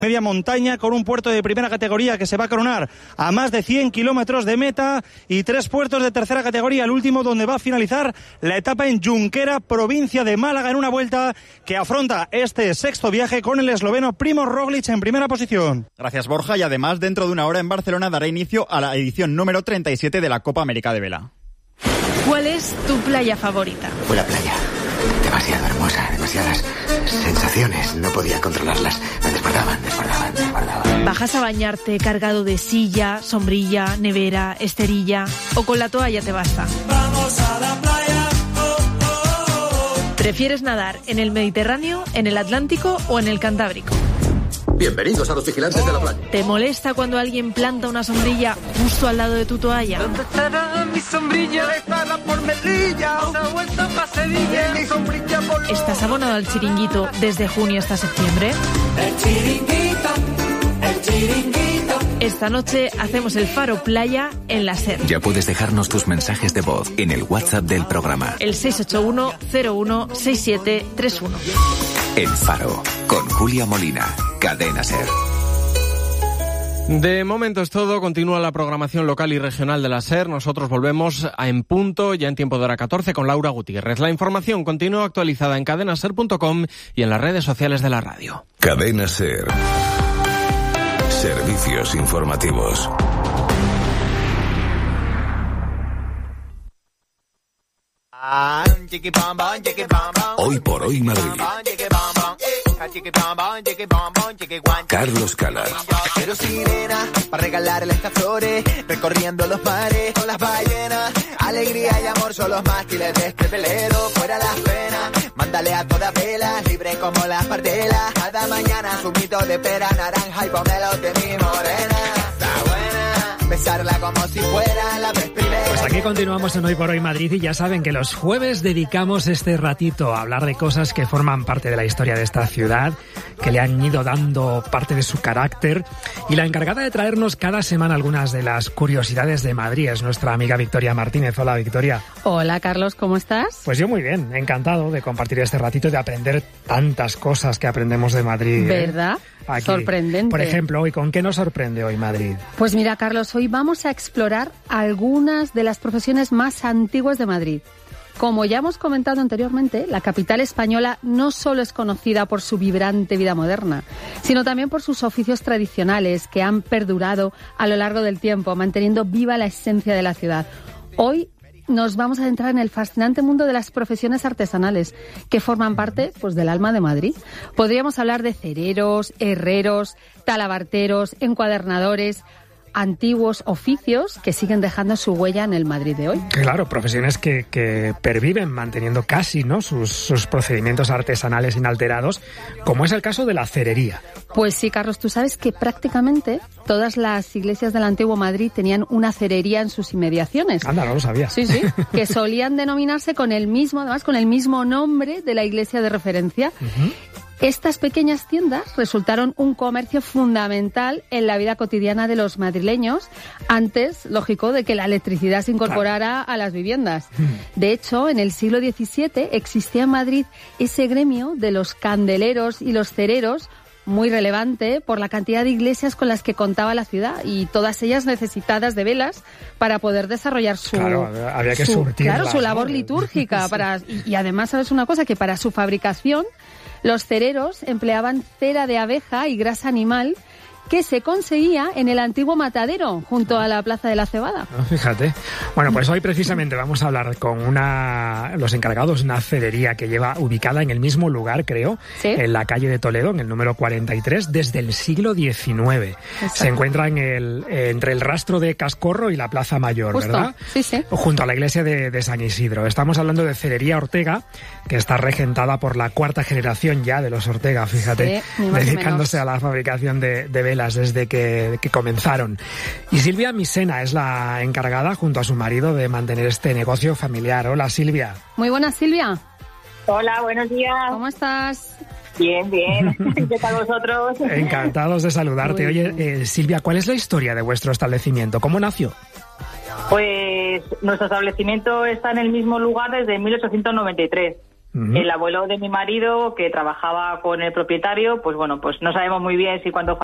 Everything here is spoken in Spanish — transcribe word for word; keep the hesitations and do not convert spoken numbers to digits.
Media montaña con un puerto de primera categoría que se va a coronar a más de cien kilómetros de meta y tres puertos de tercera categoría, el último donde va a finalizar la etapa en Junquera, provincia de Málaga, en una vuelta que afronta este sexto viaje con el esloveno Primož Roglič en primera posición. Gracias, Borja, y además dentro de una hora en Barcelona dará inicio a la edición número treinta y siete de la Copa América de Vela. ¿Cuál es tu playa favorita? Fue la playa. Demasiado hermosa, demasiadas sensaciones, no podía controlarlas, me desbordaban, desbordaban, desbordaban. ¿Bajas a bañarte cargado de silla, sombrilla, nevera, esterilla o con la toalla te basta? Vamos a la playa. Oh, oh, oh. ¿Prefieres nadar en el Mediterráneo, en el Atlántico o en el Cantábrico? Bienvenidos a los vigilantes de la playa. ¿Te molesta cuando alguien planta una sombrilla justo al lado de tu toalla? ¿Dónde estará mi sombrilla? Estará por Melilla, una vuelta para Sevilla. Mi sombrilla por... ¿Estás abonado al chiringuito desde junio hasta septiembre? El chiringuito, el chiringuito. Esta noche hacemos el Faro Playa en la SER. Ya puedes dejarnos tus mensajes de voz en el WhatsApp del programa. El seis ocho uno cero uno seis siete tres uno. El Faro, con Julia Molina, Cadena SER. De momento es todo, continúa la programación local y regional de la SER. Nosotros volvemos a En Punto, ya en tiempo de hora catorce, con Laura Gutiérrez. La información continúa actualizada en cadena ser punto com y en las redes sociales de la radio. Cadena SER. Servicios informativos. Hoy por hoy Madrid. Carlos Cala. Quiero sirena para regalarle estas flores, recorriendo los mares con las ballenas. Alegría y amor son los mástiles de este velero. Fuera las penas, mándale a todas velas, libre como las partelas. Cada mañana zumito de pera, naranja y pomelo de mi morena. Está buena, besarla como si fuera la vez primera. Pues aquí continuamos en Hoy por Hoy Madrid y ya saben que los jueves dedicamos este ratito a hablar de cosas que forman parte de la historia de esta ciudad, que le han ido dando parte de su carácter, y la encargada de traernos cada semana algunas de las curiosidades de Madrid es nuestra amiga Victoria Martínez. Hola, Victoria. Hola, Carlos, ¿cómo estás? Pues yo muy bien, encantado de compartir este ratito y de aprender tantas cosas que aprendemos de Madrid. ¿Verdad? ¿eh? Aquí. Sorprendente. Por ejemplo, ¿hoy con qué nos sorprende hoy Madrid? Pues mira, Carlos, hoy vamos a explorar algunas de las profesiones más antiguas de Madrid. Como ya hemos comentado anteriormente, la capital española no solo es conocida por su vibrante vida moderna, sino también por sus oficios tradicionales que han perdurado a lo largo del tiempo, manteniendo viva la esencia de la ciudad. Hoy nos vamos a adentrar en el fascinante mundo de las profesiones artesanales que forman parte, pues, del alma de Madrid. Podríamos hablar de cereros, herreros, talabarteros, encuadernadores, antiguos oficios que siguen dejando su huella en el Madrid de hoy. Claro, profesiones que, que perviven manteniendo casi, ¿no?, sus, sus procedimientos artesanales inalterados, como es el caso de la cerería. Pues sí, Carlos, tú sabes que prácticamente todas las iglesias del antiguo Madrid tenían una cerería en sus inmediaciones. Anda, no lo sabía. Sí, sí, que solían denominarse con el mismo, además con el mismo nombre de la iglesia de referencia. Uh-huh. Estas pequeñas tiendas resultaron un comercio fundamental en la vida cotidiana de los madrileños, antes, lógico, de que la electricidad se incorporara a las viviendas. De hecho, en el siglo diecisiete existía en Madrid ese gremio de los candeleros y los cereros, muy relevante por la cantidad de iglesias con las que contaba la ciudad y todas ellas necesitadas de velas para poder desarrollar su, claro, había que su, surtirlas, claro, su labor, ¿no?, litúrgica. Para, y, y además, ¿sabes una cosa? Que para su fabricación los cereros empleaban cera de abeja y grasa animal que se conseguía en el antiguo matadero, junto a la Plaza de la Cebada. Oh, fíjate. Bueno, pues hoy precisamente vamos a hablar con una los encargados de una cerería que lleva ubicada en el mismo lugar, creo, ¿sí?, en la calle de Toledo, en el número cuarenta y tres, desde el siglo diecinueve. Exacto. Se encuentra en el, entre el rastro de Cascorro y la Plaza Mayor, justo, ¿verdad? Sí, sí. Junto a la iglesia de, de San Isidro. Estamos hablando de Cerería Ortega, que está regentada por la cuarta generación ya de los Ortega, fíjate, sí, dedicándose a la fabricación de, de velas desde que, que comenzaron. Y Silvia Misena es la encargada, junto a su marido, de mantener este negocio familiar. Hola, Silvia. Muy buenas, Silvia. Hola, buenos días. ¿Cómo estás? Bien, bien. ¿Qué tal vosotros? Encantados de saludarte. Oye, eh, Silvia, ¿cuál es la historia de vuestro establecimiento? ¿Cómo nació? Pues nuestro establecimiento está en el mismo lugar desde mil ochocientos noventa y tres. Uh-huh. El abuelo de mi marido, que trabajaba con el propietario, pues bueno, pues no sabemos muy bien si cuando